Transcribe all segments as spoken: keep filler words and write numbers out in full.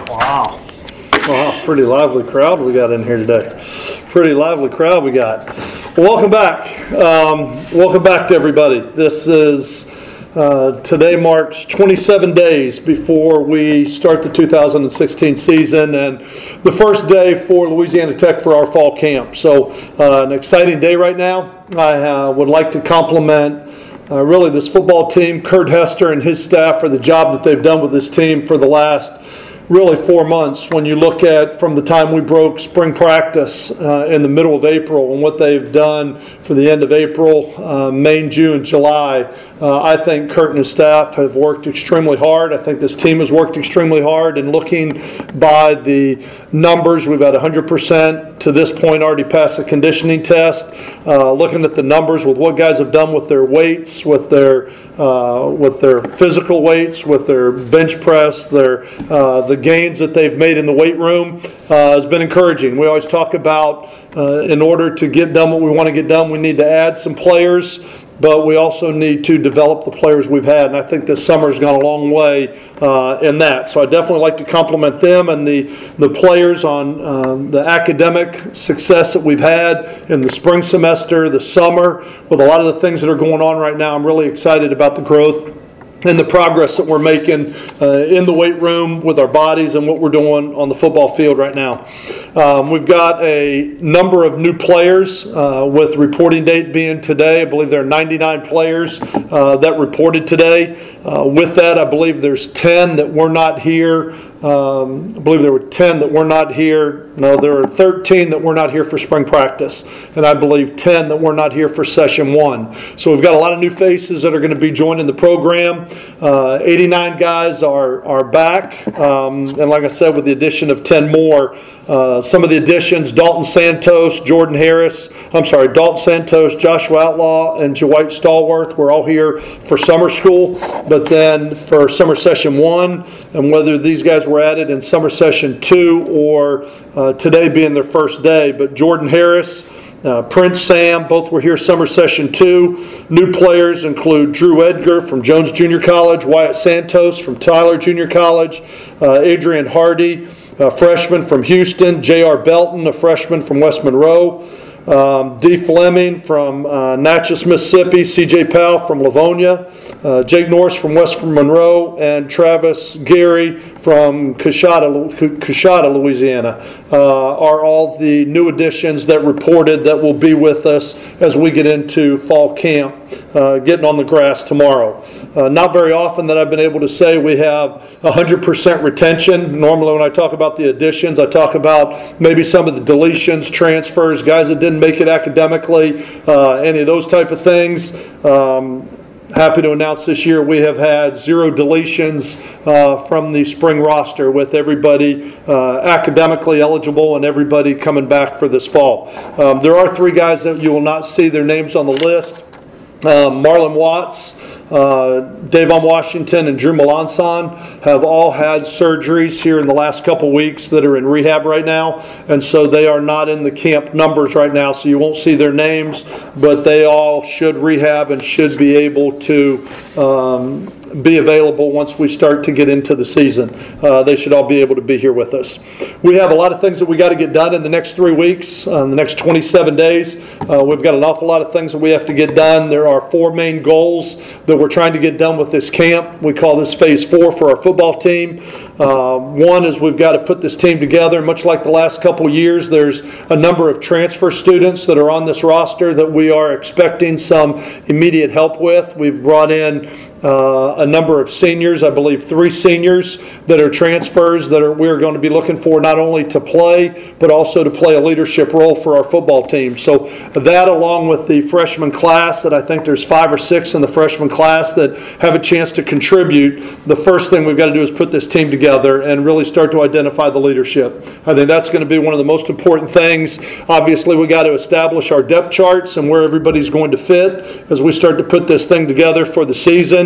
Wow. Wow, pretty lively crowd we got in here today. Pretty lively crowd we got. Well, welcome back. Um, welcome back to everybody. This is, uh, today marks twenty-seven days before we start the two thousand sixteen season and the first day for Louisiana Tech for our fall camp. So uh, an exciting day right now. I uh, would like to compliment uh, really this football team, Kurt Hester and his staff, for the job that they've done with this team for the last really four months. When you look at from the time we broke spring practice uh, in the middle of April and what they've done for the end of April, uh, May, June, July, uh, I think Kurt and his staff have worked extremely hard. I think this team has worked extremely hard, and looking by the numbers, we've had one hundred percent to this point already passed the conditioning test. Uh, looking at the numbers with what guys have done with their weights, with their uh, with their physical weights, with their bench press, their uh, the gains that they've made in the weight room uh, has been encouraging. We always talk about uh, in order to get done what we want to get done, we need to add some players, but we also need to develop the players we've had, and I think this summer's gone a long way uh, in that. So I definitely like to compliment them and the, the players on um, the academic success that we've had in the spring semester, the summer, with a lot of the things that are going on right now. I'm really excited about the growth and the progress that we're making uh, in the weight room with our bodies and what we're doing on the football field right now. Um, we've got a number of new players uh, with reporting date being today. I believe there are ninety-nine players uh, that reported today. Uh, with that, I believe there's ten that were not here. Um, I believe there were ten that were not here. No, there were thirteen that were not here for spring practice. And I believe ten that were not here for session one. So we've got a lot of new faces that are going to be joining the program. Uh, eighty-nine guys are, are back. Um, and like I said, with the addition of ten more, uh, some of the additions, Dalton Santos, Jordan Harris, I'm sorry, Dalton Santos, Joshua Outlaw, and Dwight Stallworth were all here for summer school. But then for summer session one, and whether these guys were added in summer session two or uh, today being their first day, but Jordan Harris, Uh, Prince Sam, both were here summer session two. New players include Drew Edgar from Jones Junior College, Wyatt Santos from Tyler Junior College, uh, Adrian Hardy, a freshman from Houston, J R Belton, a freshman from West Monroe, um, D. Fleming from uh, Natchez, Mississippi, C J Powell from Livonia, uh, Jake Norris from West Monroe, and Travis Gary from Coshada, Coshada Louisiana, uh, are all the new additions that reported that will be with us as we get into fall camp, uh, getting on the grass tomorrow. Uh, not very often that I've been able to say we have one hundred percent retention. Normally when I talk about the additions, I talk about maybe some of the deletions, transfers, guys that didn't make it academically, uh, any of those type of things. Um, Happy to announce this year we have had zero deletions uh, from the spring roster, with everybody uh, academically eligible and everybody coming back for this fall. Um, there are three guys that you will not see their names on the list. Um, Marlon Watts, uh, Davon Washington, and Drew Melanson have all had surgeries here in the last couple weeks that are in rehab right now, and so they are not in the camp numbers right now, so you won't see their names, but they all should rehab and should be able to um, be available once we start to get into the season. Uh, they should all be able to be here with us. We have a lot of things that we got to get done in the next three weeks, uh, in the next twenty-seven days. Uh, we've got an awful lot of things that we have to get done. There are four main goals that we're trying to get done with this camp. We call this phase four for our football team. Uh, one is we've got to put this team together. Much like the last couple of years, there's a number of transfer students that are on this roster that we are expecting some immediate help with. We've brought in Uh, a number of seniors, I believe three seniors that are transfers that are we're going to be looking for not only to play but also to play a leadership role for our football team. So that, along with the freshman class, that I think there's five or six in the freshman class that have a chance to contribute, the first thing we've got to do is put this team together and really start to identify the leadership. I think that's going to be one of the most important things. Obviously, we got to establish our depth charts and where everybody's going to fit as we start to put this thing together for the season.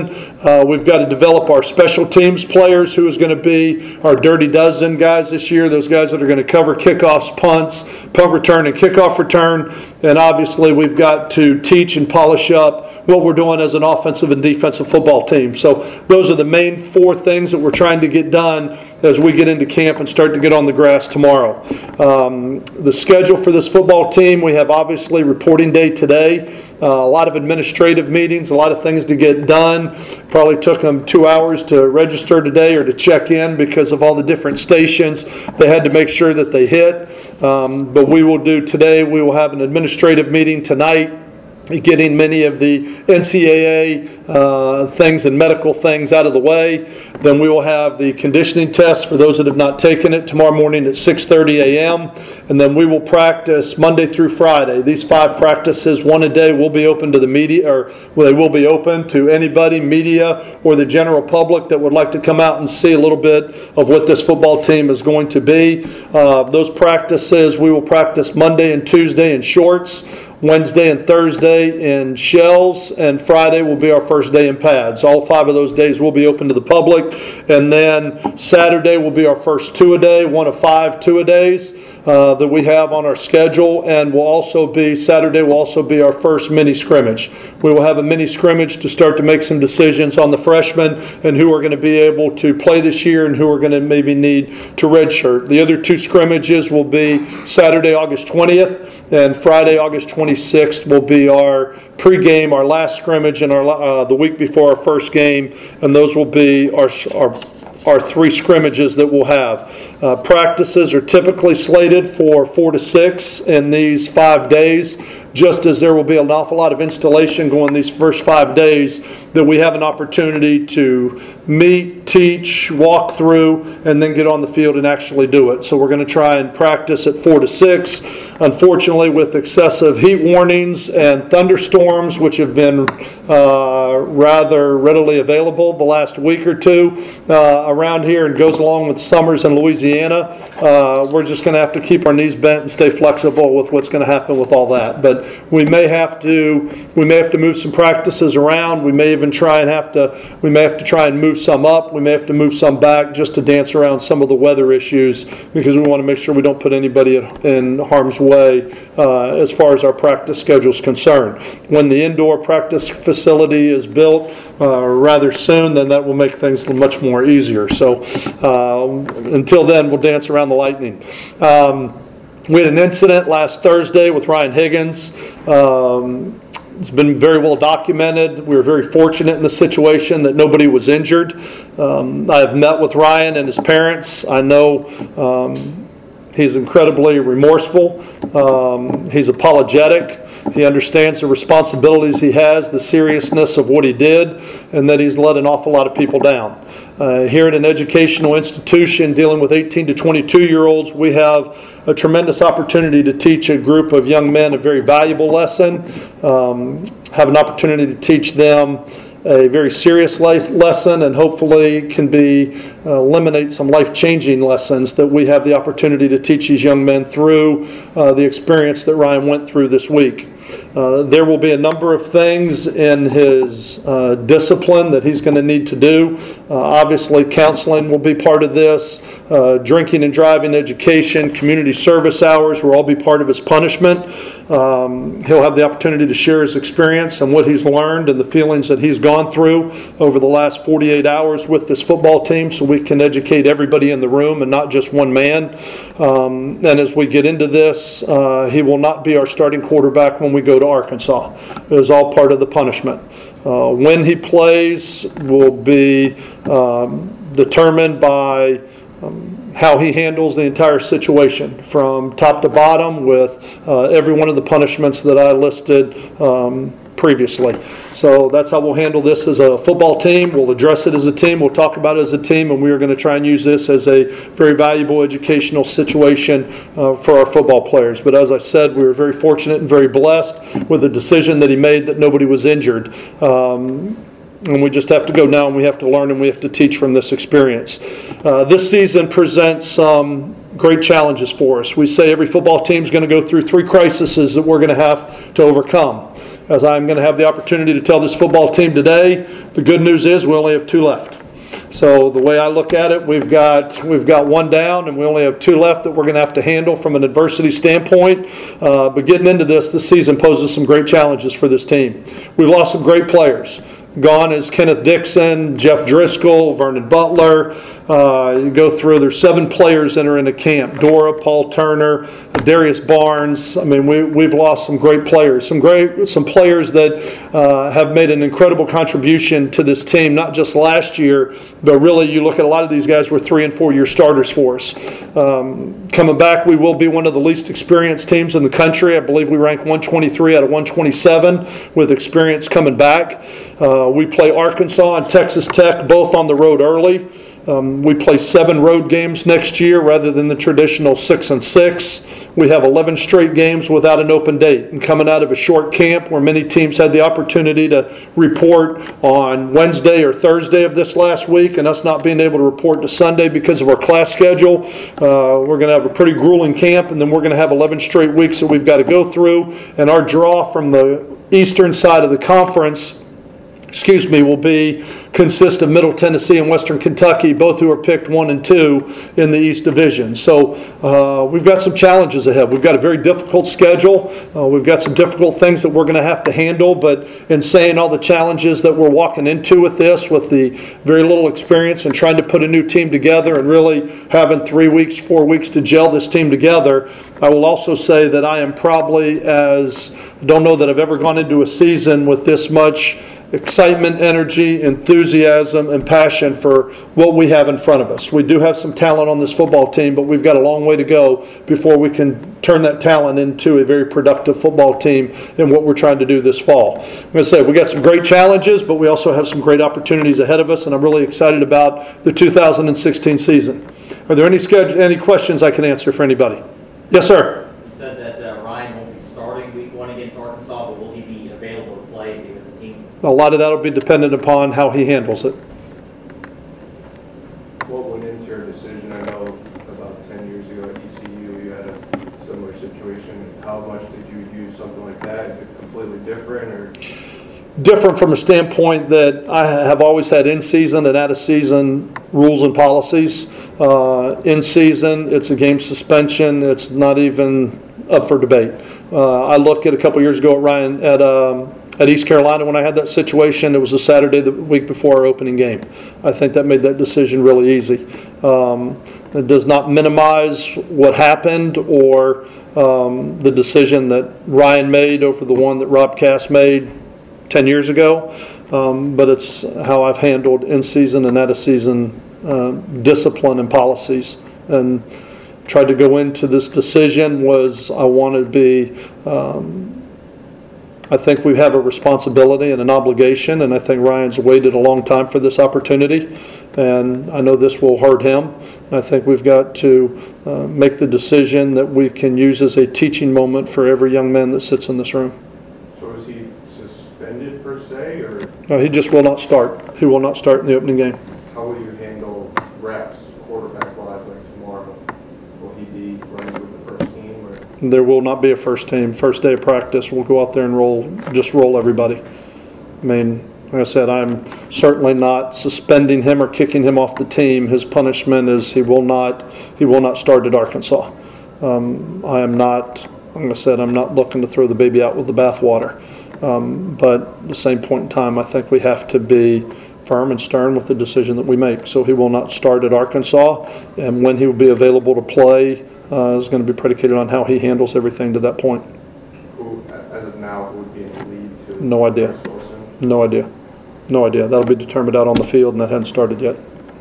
season. Uh, we've got to develop our special teams players, who is going to be our dirty dozen guys this year, those guys that are going to cover kickoffs, punts, punt return, and kickoff return. And obviously we've got to teach and polish up what we're doing as an offensive and defensive football team. So those are the main four things that we're trying to get done as we get into camp and start to get on the grass tomorrow. Um, the schedule for this football team, we have obviously reporting day today. Uh, a lot of administrative meetings, a lot of things to get done. Probably took them two hours to register today or to check in because of all the different stations they had to make sure that they hit. Um, but we will do today, we will have an administrative meeting tonight, getting many of the N C double A uh, things and medical things out of the way. Then we will have the conditioning test for those that have not taken it tomorrow morning at six thirty a.m. And then we will practice Monday through Friday. These five practices, one a day, will be open to the media, or well, they will be open to anybody, media, or the general public that would like to come out and see a little bit of what this football team is going to be. Uh, those practices, we will practice Monday and Tuesday in shorts, Wednesday and Thursday in shells, and Friday will be our first day in pads. All five of those days will be open to the public. And then Saturday will be our first two-a-day, one of five two-a-days uh, that we have on our schedule. And will also be, Saturday will also be our first mini scrimmage. We will have a mini scrimmage to start to make some decisions on the freshmen and who are going to be able to play this year and who are going to maybe need to redshirt. The other two scrimmages will be Saturday, August twentieth, and Friday, August twenty-sixth will be our pregame, our last scrimmage, and our uh, the week before our first game, and those will be our our, our three scrimmages that we'll have. Uh, practices are typically slated for four to six in these five days, just as there will be an awful lot of installation going these first five days, that we have an opportunity to meet, teach, walk through, and then get on the field and actually do it. So we're going to try and practice at four to six. Unfortunately, with excessive heat warnings and thunderstorms, which have been uh, rather readily available the last week or two uh, around here, and goes along with summers in Louisiana, uh, we're just going to have to keep our knees bent and stay flexible with what's going to happen with all that. But we may have to we may have to move some practices around. We may even try and have to we may have to try and move some up. We may have to move some back just to dance around some of the weather issues, because we want to make sure we don't put anybody in harm's way uh, as far as our practice schedule is concerned. When the indoor practice facility is built uh, rather soon, then that will make things much more easier. So uh, until then, we'll dance around the lightning. Um, We had an incident last Thursday with Ryan Higgins. Um, it's been very well documented. We were very fortunate in the situation that nobody was injured. Um, I have met with Ryan and his parents. I know um, he's incredibly remorseful. Um, he's apologetic. He understands the responsibilities he has, the seriousness of what he did, and that he's let an awful lot of people down. Uh, here at an educational institution dealing with eighteen to twenty-two-year-olds, we have a tremendous opportunity to teach a group of young men a very valuable lesson, um, have an opportunity to teach them a very serious lesson, and hopefully can be uh, eliminate some life-changing lessons that we have the opportunity to teach these young men through uh, the experience that Ryan went through this week. Uh, there will be a number of things in his uh, discipline that he's going to need to do. Uh, obviously, counseling will be part of this. Uh, drinking and driving education, community service hours will all be part of his punishment. Um, he'll have the opportunity to share his experience and what he's learned and the feelings that he's gone through over the last forty-eight hours with this football team, so we can educate everybody in the room and not just one man. Um, and as we get into this, uh, he will not be our starting quarterback when we go to Arkansas. It is all part of the punishment. Uh, when he plays will be um, determined by um, how he handles the entire situation from top to bottom, with uh, every one of the punishments that I listed um, previously. So that's how we'll handle this as a football team. We'll address it as a team. We'll talk about it as a team, and we are going to try and use this as a very valuable educational situation uh, for our football players. But as I said, we were very fortunate and very blessed with the decision that he made that nobody was injured. Um, And we just have to go now, and we have to learn, and we have to teach from this experience. Uh, this season presents some great challenges for us. We say every football team is going to go through three crises that we're going to have to overcome. as I'm going to have the opportunity to tell this football team today, the good news is we only have two left. So the way I look at it, we've got we've got one down, and we only have two left that we're going to have to handle from an adversity standpoint. Uh, but getting into this, this season poses some great challenges for this team. We've lost some great players. Gone is Kenneth Dixon, Jeff Driscoll, Vernon Butler. Uh, you go through, there's seven players that are in the camp. Dora, Paul Turner, Darius Barnes. I mean, we, we've lost some great players. Some great, some players that uh, have made an incredible contribution to this team, not just last year, but really you look at a lot of these guys were three and four year starters for us. Um, coming back, we will be one of the least experienced teams in the country. I believe we rank one twenty-three out of one twenty-seven with experience coming back. Uh, we play Arkansas and Texas Tech both on the road early. Um, we play seven road games next year rather than the traditional six and six. We have eleven straight games without an open date. And coming out of a short camp where many teams had the opportunity to report on Wednesday or Thursday of this last week, and us not being able to report to Sunday because of our class schedule, uh, we're going to have a pretty grueling camp, and then we're going to have eleven straight weeks that we've got to go through. And our draw from the eastern side of the conference excuse me, will be consist of Middle Tennessee and Western Kentucky, both who are picked one and two in the East Division. So uh, we've got some challenges ahead. We've got a very difficult schedule. Uh, we've got some difficult things that we're going to have to handle. But in saying all the challenges that we're walking into with this, with the very little experience and trying to put a new team together and really having three weeks, four weeks to gel this team together, I will also say that I am probably as, I don't know that I've ever gone into a season with this much excitement, energy, enthusiasm, and passion for what we have in front of us. We do have some talent on this football team, but we've got a long way to go before we can turn that talent into a very productive football team in what we're trying to do this fall. I'm going to say we got some great challenges, but we also have some great opportunities ahead of us, and I'm really excited about the two thousand sixteen season. Are there any schedule, any questions I can answer for anybody? Yes, sir. You said that uh, Ryan won't be starting week one against Arkansas, but will he be available to play with the team? A lot of that will be dependent upon how he handles it. What went into your decision? I know about ten years ago at E C U you had a similar situation. How much did you use something like that? Is it completely different, or? Different from a standpoint that I have always had in-season and out-of-season rules and policies. Uh, in season, it's a game suspension. It's not even up for debate. Uh, I look at a couple years ago at Ryan at um, at East Carolina when I had that situation. It was a Saturday the week before our opening game. I think that made that decision really easy. Um, it does not minimize what happened or um, the decision that Ryan made over the one that Rob Cass made ten years ago, um, but it's how I've handled in-season and out-of-season uh, discipline and policies. And tried to go into this decision was I want to be, um, I think we have a responsibility and an obligation, and I think Ryan's waited a long time for this opportunity, and I know this will hurt him. And I think we've got to uh, make the decision that we can use as a teaching moment for every young man that sits in this room. So is he suspended per se, or? No, he just will not start. He will not start in the opening game. How will you handle reps, quarterback-wise, like tomorrow? Will he be running with the first team, or? There will not be a first team. First day of practice, we'll go out there and roll, just roll everybody. I mean, like I said, I'm certainly not suspending him or kicking him off the team. His punishment is he will not he will not start at Arkansas. Um, I am not, like I said, I'm not looking to throw the baby out with the bathwater. Um, but at the same point in time, I think we have to be firm and stern with the decision that we make. So he will not start at Arkansas, and when he will be available to play uh, is going to be predicated on how he handles everything to that point. Who, as of now, who would be in the lead to? No idea. No idea. No idea. That'll be determined out on the field, and that hasn't started yet.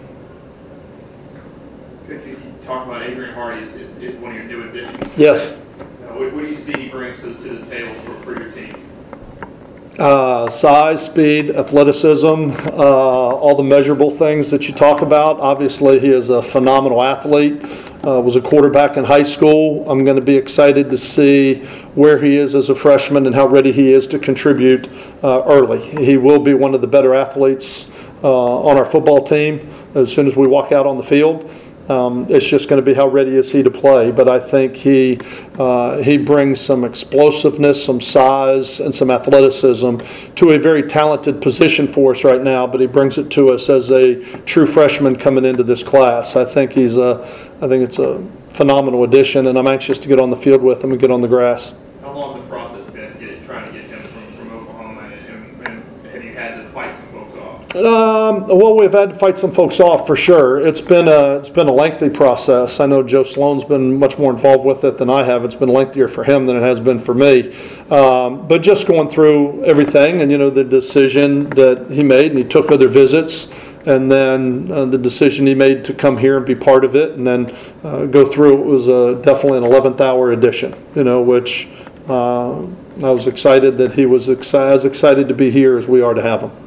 Could you talk about Adrian Hardy is, is, is one of your new additions? Yes. Uh, what, what do you see he brings to, to the table for, for your team? Uh, size, speed, athleticism, uh, all the measurable things that you talk about. Obviously, he is a phenomenal athlete. Uh, was a quarterback in high school. I'm going to be excited to see where he is as a freshman and how ready he is to contribute uh, early. He will be one of the better athletes uh, on our football team as soon as we walk out on the field. Um, it's just going to be how ready is he to play. But I think he uh, he brings some explosiveness, some size, and some athleticism to a very talented position for us right now. But he brings it to us as a true freshman coming into this class. I think he's a, I think it's a phenomenal addition, and I'm anxious to get on the field with him and get on the grass. How long has the process been get, trying to get him from, from Oklahoma, and, and have you had to fight some folks off? Um, well, we've had to fight some folks off for sure. It's been a it's been a lengthy process. I know Joe Sloan's been much more involved with it than I have. It's been lengthier for him than it has been for me. Um, but just going through everything, and you know the decision that he made, and he took other visits. And then uh, the decision he made to come here and be part of it, and then uh, go through it was uh, definitely an eleventh hour edition. You know, which uh, I was excited that he was exci- as excited to be here as we are to have him.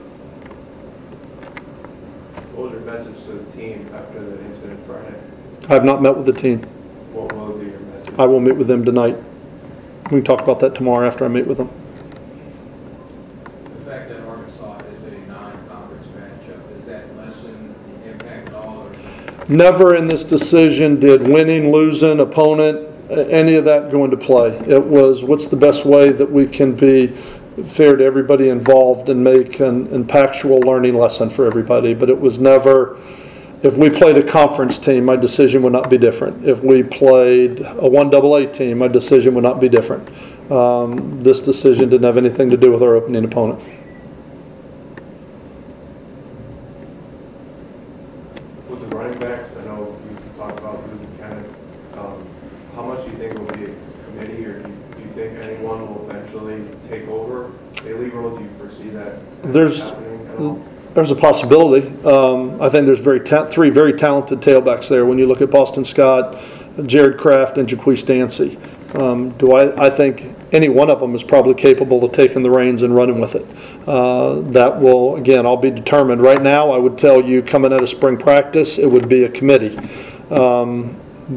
What was your message to the team after the incident Friday? I have not met with the team. What will be your message? I will meet with them tonight. We can talk about that tomorrow after I meet with them. The fact that Arkansas is a non-conference matchup, does that lessen the impact at all? Or? Never in this decision did winning, losing, opponent, any of that go into play. It was what's the best way that we can be fair to everybody involved and make an impactful learning lesson for everybody. But it was never, if we played a conference team, my decision would not be different. If we played a one double A team, my decision would not be different. Um, this decision didn't have anything to do with our opening opponent. With the running backs, I know you talked about Luke Buchanan. Um, how much do you think will be a committee, or do you, do you think anyone will eventually take over Bailey role? Do you foresee that There's happening at all? There's a possibility. Um, I think there's very ta- three very talented tailbacks there. When you look at Boston Scott, Jared Kraft, and Jaquise Dancy, um, do I? I think any one of them is probably capable of taking the reins and running with it. Uh, that will, again, all be determined. Right now, I would tell you, coming out of spring practice, it would be a committee. Um,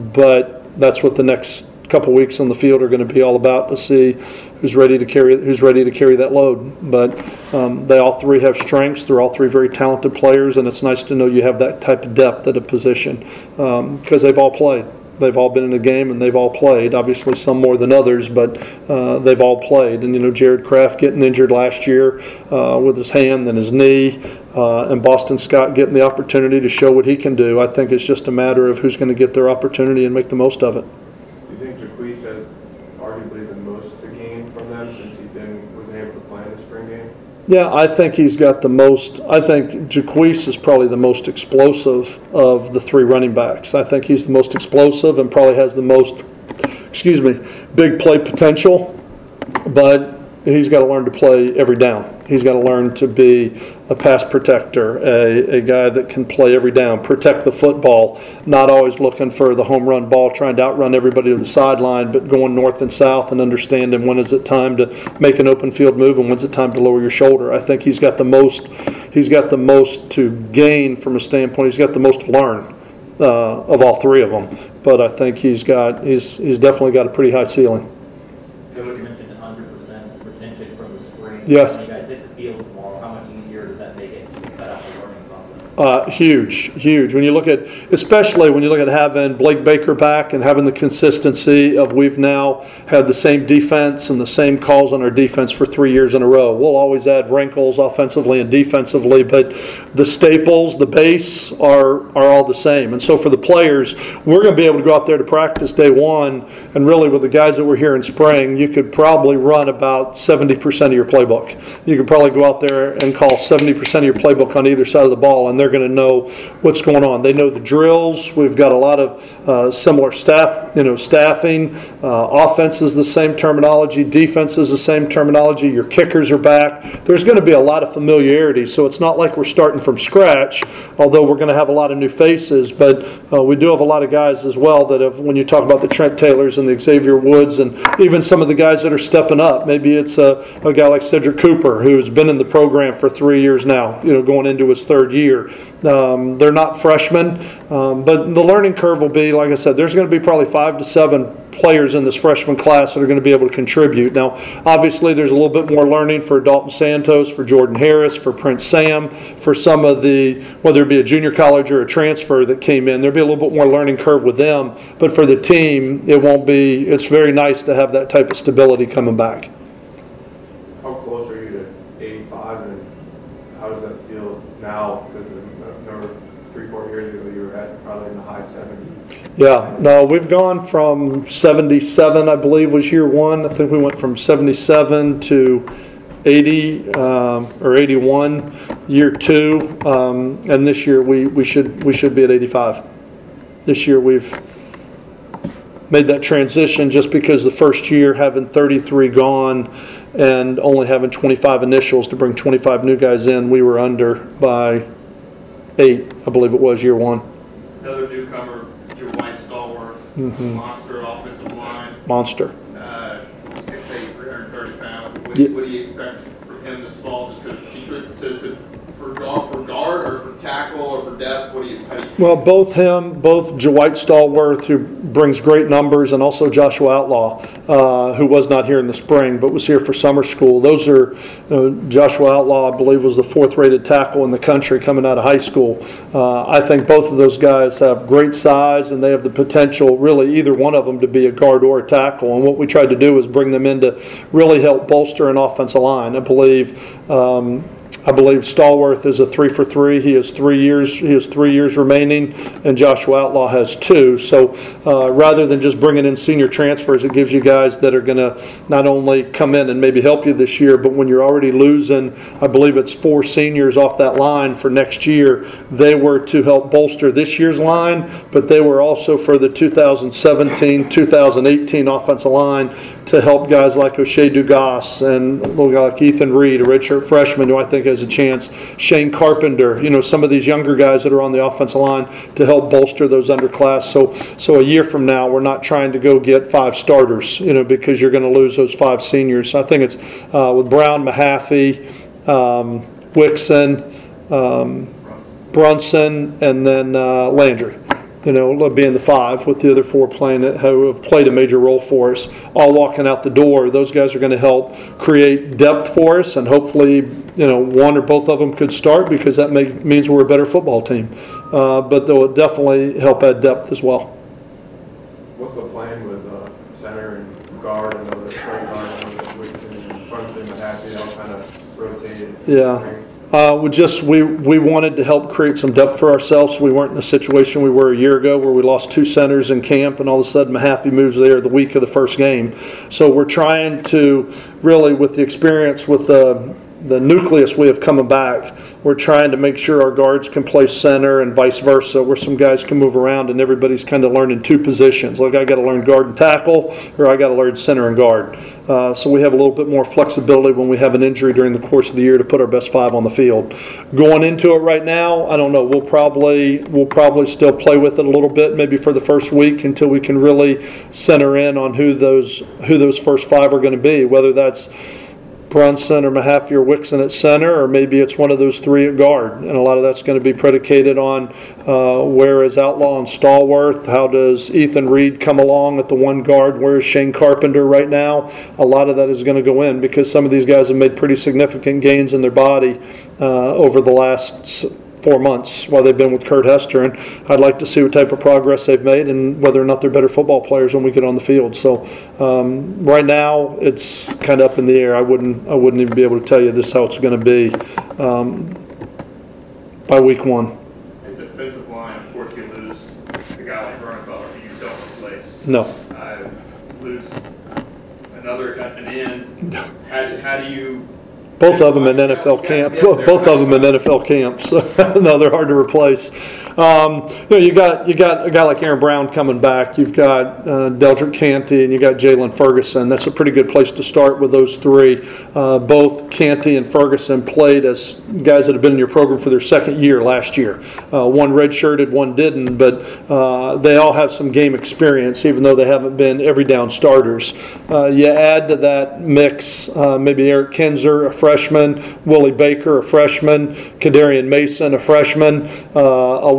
but that's what the next couple weeks on the field are going to be all about, to see who's ready to carry who's ready to carry that load. But um, they all three have strengths. They're all three very talented players, and it's nice to know you have that type of depth at a position, because um, they've all played. They've all been in a game and they've all played. Obviously, some more than others, but uh, they've all played. And you know, Jared Kraft getting injured last year uh, with his hand and his knee, uh, and Boston Scott getting the opportunity to show what he can do. I think it's just a matter of who's going to get their opportunity and make the most of it. Do you think Jaquise has arguably the most to gain from them, since he didn't wasn't able to play in the spring game? Yeah, I think he's got the most. I think Jaquise is probably the most explosive of the three running backs. I think he's the most explosive and probably has the most, excuse me, big play potential. But he's got to learn to play every down. He's got to learn to be a pass protector, a, a guy that can play every down, protect the football, not always looking for the home run ball, trying to outrun everybody to the sideline, but going north and south and understanding when is it time to make an open field move and when's it time to lower your shoulder. I think he's got the most. He's got the most to gain from a standpoint. He's got the most to learn uh, of all three of them. But I think he's got. He's he's definitely got a pretty high ceiling. Coach, you mentioned one hundred percent retention from the spring. Yes. When you guys hit the field tomorrow, how much easier does that make it to cut out the learning process? Uh, huge, huge. When you look at, especially when you look at having Blake Baker back and having the consistency of, we've now had the same defense and the same calls on our defense for three years in a row. We'll always add wrinkles offensively and defensively, but the staples, the base are are all the same. And so for the players, we're going to be able to go out there to practice day one, and really with the guys that were here in spring, you could probably run about seventy percent of your playbook. You could probably go out there and call seventy percent of your playbook on either side of the ball, and they're going to know what's going on. They know the drills. We've got a lot of uh, similar staff, you know, staffing. Uh, offense is the same terminology. Defense is the same terminology. Your kickers are back. There's going to be a lot of familiarity, so it's not like we're starting from scratch, although we're going to have a lot of new faces, but uh, we do have a lot of guys as well that have, when you talk about the Trent Taylors and the Xavier Woods and even some of the guys that are stepping up, maybe it's a, a guy like Cedric Cooper, who's been in the program for three years now, you know, going into his third year. Um, they're not freshmen, um, but the learning curve will be, like I said, there's going to be probably five to seven players in this freshman class that are going to be able to contribute. Now, obviously, there's a little bit more learning for Dalton Santos, for Jordan Harris, for Prince Sam, for some of the, whether it be a junior college or a transfer that came in. There'll be a little bit more learning curve with them, but for the team, it won't be, it's very nice to have that type of stability coming back. How close are you to eighty-five, and how does that feel now? Because I remember three, four years ago, you were at probably in the high seventies. Yeah, no, we've gone from seventy-seven, I believe, was year one. I think we went from seventy-seven to eighty um, or eighty-one, year two, um, and this year we, we should we should be at eighty-five. This year we've made that transition just because the first year having thirty-three gone and only having twenty-five initials to bring twenty-five new guys in, we were under by eight, I believe it was, year one. Another newcomer, Dwight Stallworth, Mhm. monster offensive line, Monster. uh, six eight, three hundred thirty pounds. What, Yeah. what do you expect from him this fall to, to, to, to for guard, for guard or for tackle or for depth? What do you? How do you Well, both him, both Dwight Stallworth, who brings great numbers, and also Joshua Outlaw, uh, who was not here in the spring but was here for summer school. Those are, you know, Joshua Outlaw, I believe, was the fourth rated tackle in the country coming out of high school. Uh, I think both of those guys have great size, and they have the potential, really, either one of them to be a guard or a tackle. And what we tried to do is bring them in to really help bolster an offensive line. I believe. Um, I believe Stallworth is a three for three. He has three years. He has three years remaining, and Joshua Outlaw has two. So uh, rather than just bringing in senior transfers, it gives you guys that are going to not only come in and maybe help you this year, but when you're already losing, I believe it's four seniors off that line for next year. They were to help bolster this year's line, but they were also for the two thousand seventeen, two thousand eighteen offensive line to help guys like O'Shea Dugas and a little guy like Ethan Reed, a redshirt freshman who I think has a chance, Shane Carpenter, you know, some of these younger guys that are on the offensive line to help bolster those underclass. So so a year from now, we're not trying to go get five starters, you know, because you're going to lose those five seniors. So I think it's uh, with Brown, Mahaffey, um, Wixon, um, Brunson, and then uh, Landry. You know, being the five, with the other four playing it, who have played a major role for us, all walking out the door. Those guys are going to help create depth for us, and hopefully, you know, one or both of them could start, because that may, means we're a better football team. Uh, but they'll definitely help add depth as well. What's the plan with uh, center and guard and other straight guard and Wixon and Brunson and Mahaffey, all kind of rotated? Yeah. Uh, we just we we wanted to help create some depth for ourselves. We weren't in the situation we were a year ago, where we lost two centers in camp, and all of a sudden Mahaffey moves there the week of the first game. So we're trying to really, with the experience with the the nucleus we have coming back, we're trying to make sure our guards can play center and vice versa, where some guys can move around and everybody's kind of learning two positions. Like, I got to learn guard and tackle, or I got to learn center and guard. Uh, so we have a little bit more flexibility when we have an injury during the course of the year to put our best five on the field. Going into it right now, I don't know. We'll probably we'll probably still play with it a little bit, maybe for the first week, until we can really center in on who those who those first five are going to be, whether that's Brunson or Mahaffey or Wixon at center, or maybe it's one of those three at guard. And a lot of that's going to be predicated on uh, where is Outlaw and Stallworth, how does Ethan Reed come along at the one guard, where is Shane Carpenter right now. A lot of that is going to go in, because some of these guys have made pretty significant gains in their body uh, over the last four months while they've been with Kurt Hester, and I'd like to see what type of progress they've made and whether or not they're better football players when we get on the field. So um, right now it's kind of up in the air. I wouldn't I wouldn't even be able to tell you this is how it's going to be um, by week one. At the defensive line, of course, you lose a guy like Bernfeller, who you don't replace. No. Uh, lose another an end. How, how do you? Both of them in N F L camp. Both of them in N F L camps. No, they're hard to replace. Um, you know, you got you got a guy like Aaron Brown coming back. You've got uh, Deldrick Canty, and you got Jalen Ferguson. That's a pretty good place to start with those three. Uh, both Canty and Ferguson played as guys that have been in your program for their second year last year. Uh, one redshirted, one didn't, but uh, they all have some game experience, even though they haven't been every down starters. Uh, you add to that mix uh, maybe Eric Kinzer, a freshman, Willie Baker, a freshman, Kadarian Mason, a freshman, uh, along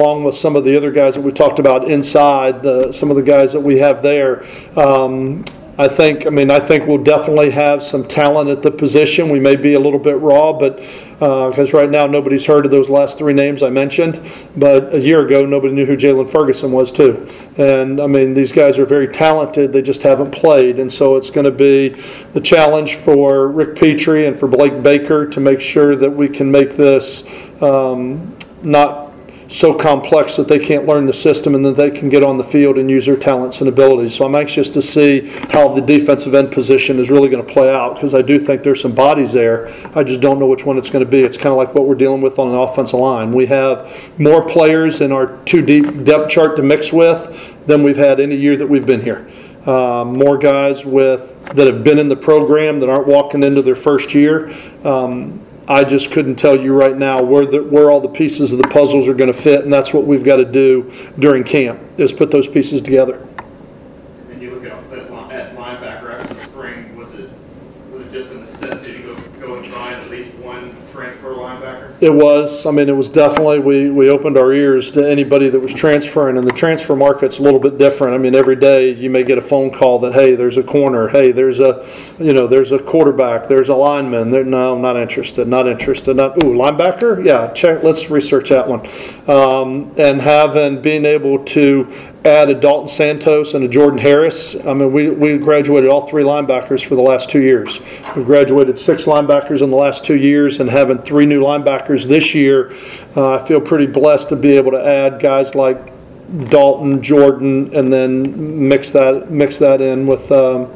along with some of the other guys that we talked about inside, the, some of the guys that we have there. Um, I think, I mean, I think we'll definitely have some talent at the position. We may be a little bit raw, but because uh, right now nobody's heard of those last three names I mentioned. But a year ago, nobody knew who Jalen Ferguson was too. And I mean, these guys are very talented. They just haven't played, and so it's going to be the challenge for Rick Petrie and for Blake Baker to make sure that we can make this um, not so complex that they can't learn the system and that they can get on the field and use their talents and abilities. So I'm anxious to see how the defensive end position is really going to play out, because I do think there's some bodies there. I just don't know which one it's going to be. It's kind of like what we're dealing with on an offensive line. We have more players in our two deep depth chart to mix with than we've had any year that we've been here. Um, more guys with that have been in the program that aren't walking into their first year. Um, I just couldn't tell you right now where the, where all the pieces of the puzzles are going to fit, and that's what we've got to do during camp, is put those pieces together. And you look at, at, at linebacker after the spring, was it was it just a necessity to go, go and find at least one transfer linebacker? It was. I mean, it was definitely, we, we opened our ears to anybody that was transferring, and the transfer market's a little bit different. I mean, every day you may get a phone call that, hey, there's a corner, hey, there's a, you know, there's a quarterback, there's a lineman. They're, no, I'm not interested, not interested. Not, ooh, linebacker? Yeah, check, let's research that one. Um, and having, being able to add a Dalton Santos and a Jordan Harris. I mean, we, we graduated all three linebackers for the last two years. We've graduated six linebackers in the last two years, and having three new linebackers this year, uh, I feel pretty blessed to be able to add guys like Dalton, Jordan, and then mix that mix that in with um,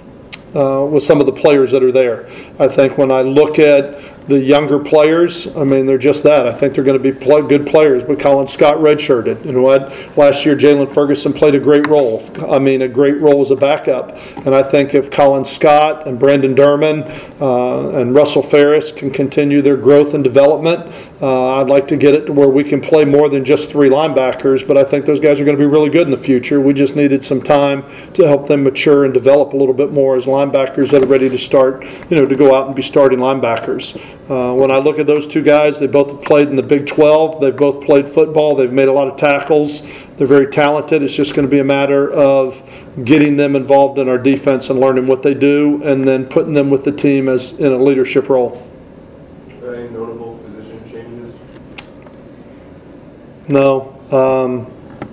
uh, with some of the players that are there. I think when I look at the younger players, I mean, they're just that. I think they're going to be play, good players. But Colin Scott redshirted. You know what? Last year, Jalen Ferguson played a great role. I mean, a great role as a backup. And I think if Colin Scott and Brandon Derman uh, and Russell Ferris can continue their growth and development, uh, I'd like to get it to where we can play more than just three linebackers. But I think those guys are going to be really good in the future. We just needed some time to help them mature and develop a little bit more as linebackers that are ready to start, you know, to go out and be starting linebackers. Uh, when I look at those two guys, they both have played in the Big twelve. They've both played football. They've made a lot of tackles. They're very talented. It's just going to be a matter of getting them involved in our defense and learning what they do, and then putting them with the team as in a leadership role. Any notable position changes? No. Um,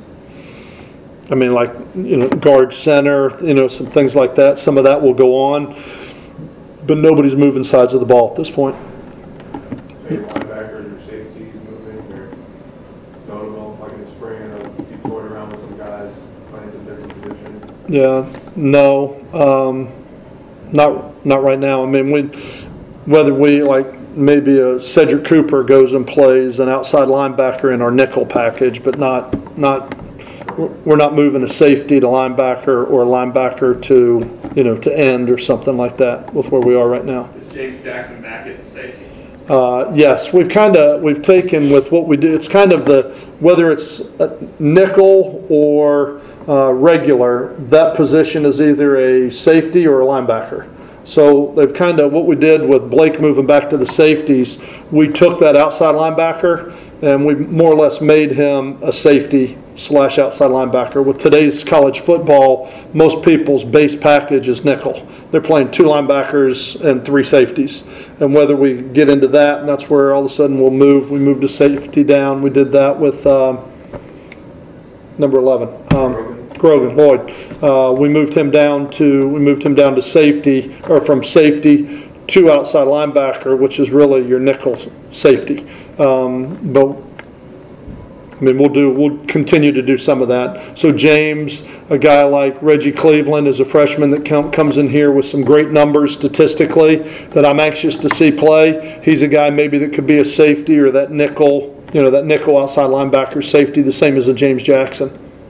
I mean, like, you know, guard, center, you know, some things like that. Some of that will go on, but nobody's moving sides of the ball at this point. Any linebackers or safeties moving, or notable, like in the spring, I know you toured around with some guys playing some different positions? Yeah, no, um, not not right now. I mean, we whether we like maybe a Cedric Cooper goes and plays an outside linebacker in our nickel package, but not not we're not moving a safety to linebacker or a linebacker to, you know, to end or something like that with where we are right now. Is James Jackson back at the safety? Uh, yes, we've kind of we've taken with what we do. It's kind of the whether it's a nickel or uh, regular. That position is either a safety or a linebacker. So they've kind of what we did with Blake moving back to the safeties. We took that outside linebacker and we more or less made him a safety slash outside linebacker. With today's college football, most people's base package is nickel. They're playing two linebackers and three safeties. And whether we get into that, and that's where all of a sudden we'll move. We moved a safety down. We did that with um, number eleven, um, Grogan Lloyd. Uh, we moved him down to we moved him down to safety, or from safety to outside linebacker, which is really your nickel safety. Um, but I mean, we'll do. We'll continue to do some of that. So James, a guy like Reggie Cleveland, is a freshman that com- comes in here with some great numbers statistically that I'm anxious to see play. He's a guy maybe that could be a safety or that nickel, you know, that nickel outside linebacker safety, the same as a James Jackson.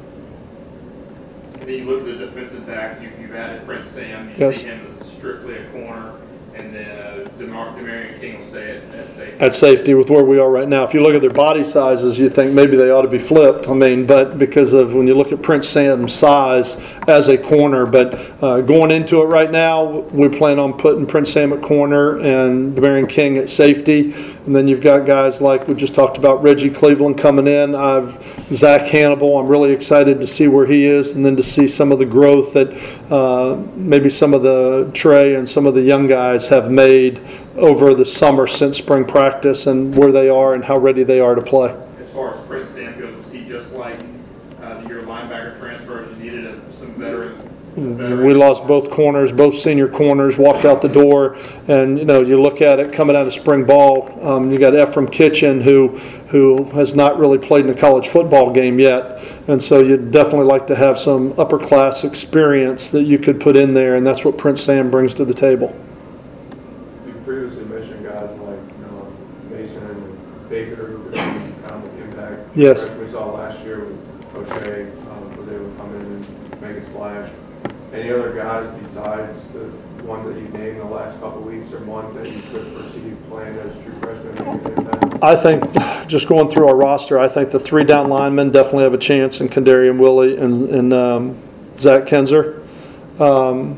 And then you look at the defensive backs. You, you've added Prince Sam. You Yes. see him as strictly a corner, and then uh, DeMar- Demarion King will stay at, at safety. At safety with where we are right now. If you look at their body sizes, you think maybe they ought to be flipped. I mean, but because of when you look at Prince Sam's size as a corner, but uh, going into it right now, we plan on putting Prince Sam at corner and Demarion King at safety. And then you've got guys like we just talked about, Reggie Cleveland coming in. I've Zach Hannibal. I'm really excited to see where he is, and then to see some of the growth that uh, maybe some of the Trey and some of the young guys have made over the summer since spring practice, and where they are and how ready they are to play. As far as Prince Sam goes, was he just like uh, your linebacker transfers? You needed a, some veteran. We lost both corners, both senior corners, walked out the door, and you know, you look at it coming out of spring ball. Um, you got Ephraim Kitchen, who who has not really played in a college football game yet, and so you'd definitely like to have some upper class experience that you could put in there, and that's what Prince Sam brings to the table. You previously mentioned guys like you know, Mason and Baker, who could have kind of impact. Yes. We saw last year with O'Shea, um, was able to come in and make a splash. Any other guys besides the ones that you've named the last couple of weeks, or ones that you could foresee playing as true freshmen making an impact? I think, just going through our roster, I think the three down linemen definitely have a chance in Kendarian Willie and, and um, Zach Kenzer. Um,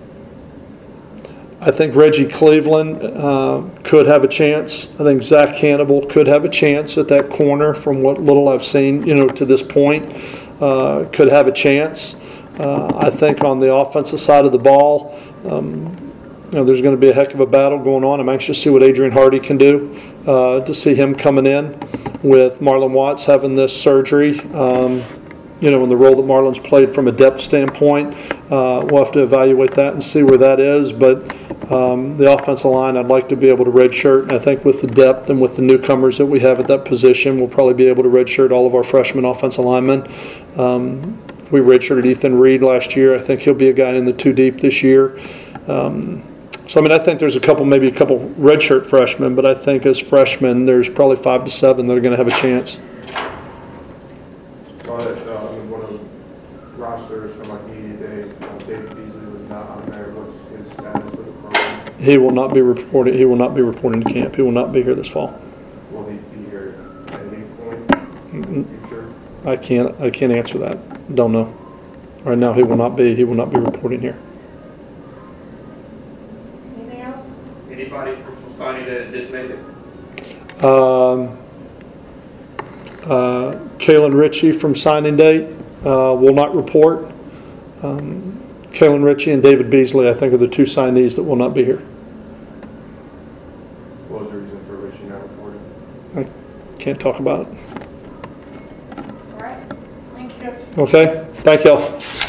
I think Reggie Cleveland uh, could have a chance. I think Zach Hannibal could have a chance at that corner from what little I've seen, you know, to this point. Uh, could have a chance. Uh, I think on the offensive side of the ball, um, you know, there's going to be a heck of a battle going on. I'm anxious to see what Adrian Hardy can do, uh, to see him coming in with Marlon Watts having this surgery. Um, you know, in the role that Marlon's played from a depth standpoint, uh, we'll have to evaluate that and see where that is. But um, the offensive line, I'd like to be able to redshirt. And I think with the depth and with the newcomers that we have at that position, we'll probably be able to redshirt all of our freshman offensive linemen. Um, We redshirted Ethan Reed last year. I think he'll be a guy in the two deep this year. Um, so, I mean, I think there's a couple, maybe a couple redshirt freshmen, but I think as freshmen, there's probably five to seven that are going to have a chance. Saw that uh, in one of the rosters from like media day, uh, David Beasley was not on there. What's his status with the program? He will not be reporting. He will not be reporting to camp. He will not be here this fall. Will he be here at any point in the future? I can't. I can't answer that. Don't know. Right now, he will not be. He will not be reporting here. Anything else? Anybody from from signing that didn't make it? Um, uh, Kalen Ritchie from signing date uh, will not report. Um, Kalen Ritchie and David Beasley, I think, are the two signees that will not be here. What was your reason for Richie not reporting? I can't talk about it. All right. Thank you. Okay. Thank y'all.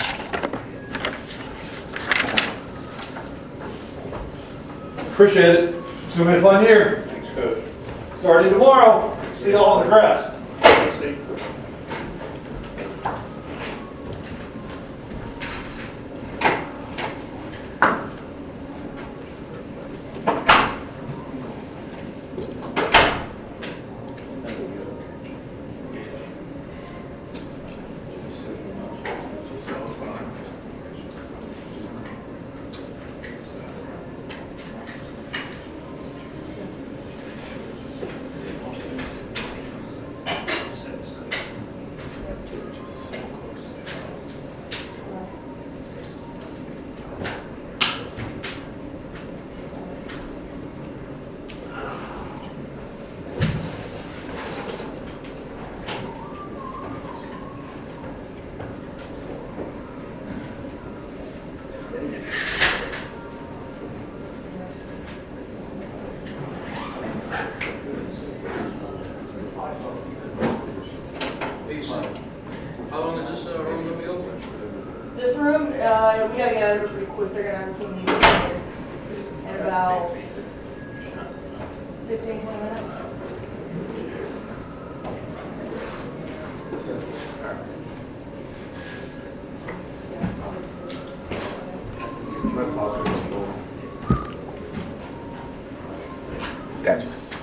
Appreciate it. It's gonna be a fun year. Thanks, Coach. Starting tomorrow. See y'all on the grass. How long is this uh, room gonna be open? This room, uh, we gotta get out of here pretty quick. They're gonna have a team meeting here in about fifteen, twenty minutes. My thoughts are just full. Gotcha.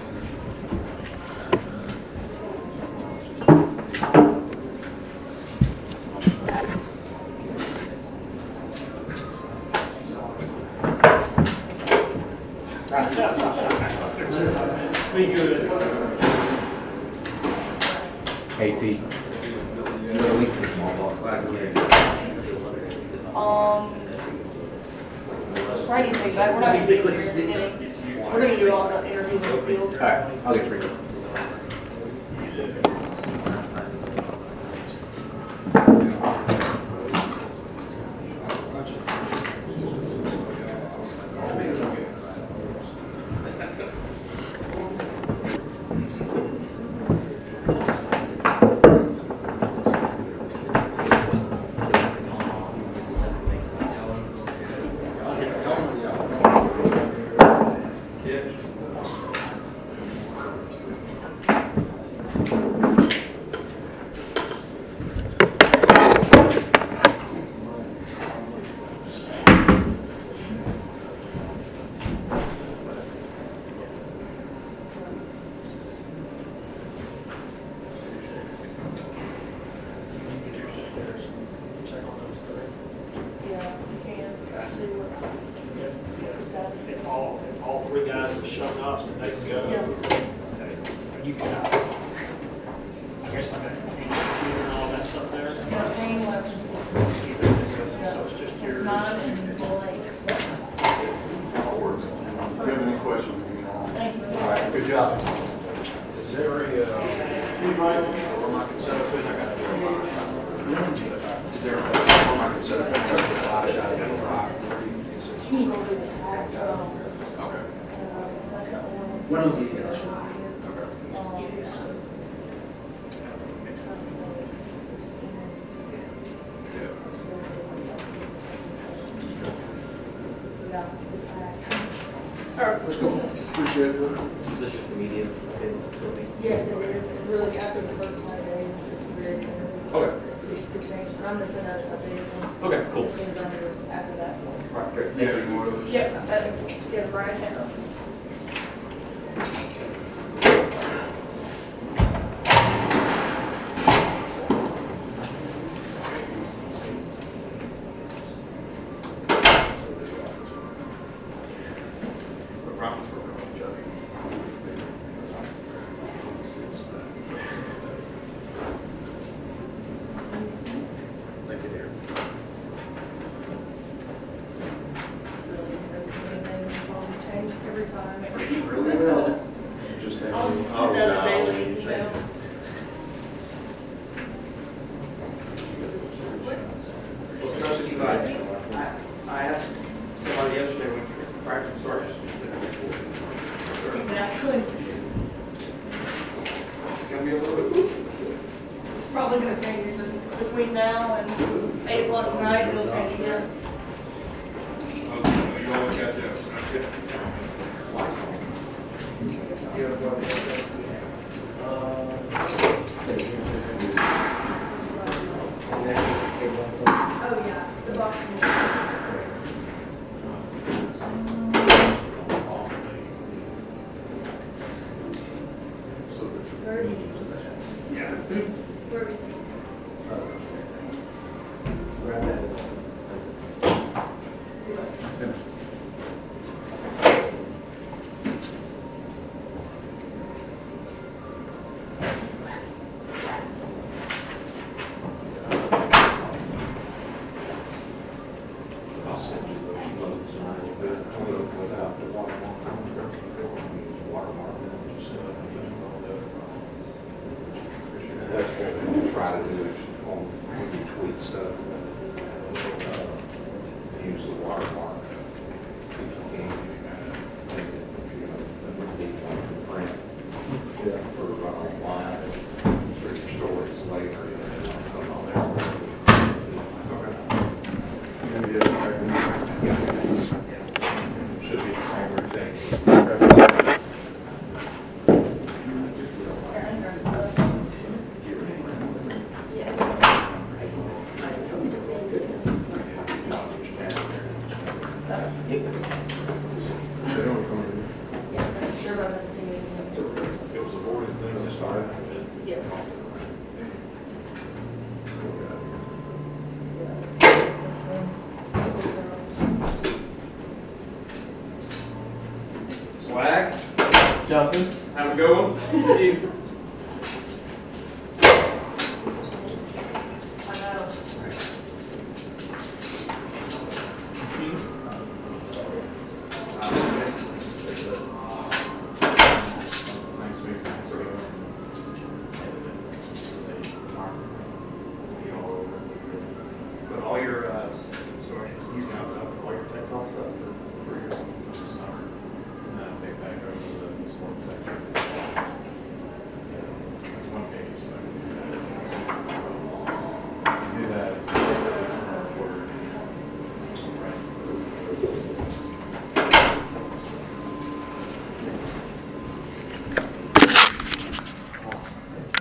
Casey. What a week for small ball. Um, why do you think that? We're not gonna be here at the beginning. We're gonna do all the interviews in the field. All right, I'll get three. Yeah, you can see what's the status is. If all, if all three guys have shown up, they can go. Yeah. Okay. You can, I guess I'm gonna, computer and all that stuff there. Fourteen, eleven, So it's just yours. nine, and Blake. All works. If you have any questions, you know. Thank you so All much. right, good job. Is there a, uh, where I can set up in, I gotta do a live shot. Is there a, where I can set up in, I gotta do a live shot and a rock? You can go to the back, um, Okay. uh, that's the only one. When was he? Yeah. Yeah. All right, let's go. Appreciate it. Is this just the media? Yes, it is. It really, after the first five days, it's very kind of. Okay. It could change. I'm gonna send out a updated one. Okay, cool. As soon as I hear after that. All right, great. Yeah, any more of those? Yep, uh, yeah, Brian Tanner. Thank you, dear. Change every time. Just have I'll you- just oh, send out a no, daily you email. change. Well, especially since I, I asked somebody yesterday when practice started, she said before. Exactly. It's gonna be a little bit. It's probably gonna change it between now and eight o'clock tonight, it'll change again. Okay, you always got those, sounds good. Oh, yeah, the boxing. Where is he? Yeah. Where is he? Grab that. I'll send you those notes in a little bit, without the watermark. Watermark, just so that you know that. That's what we try to do is on, when you tweet stuff, uh, use the watermark. If you can, make it, if you know, the need one for print. Yeah. For uh, online, for your stories later, you know, come on there. Should be the same thing. Yes. Yes, sure about that thing. It was a boring thing to start. Yes. Swag, Jonathan? have a good one. See you.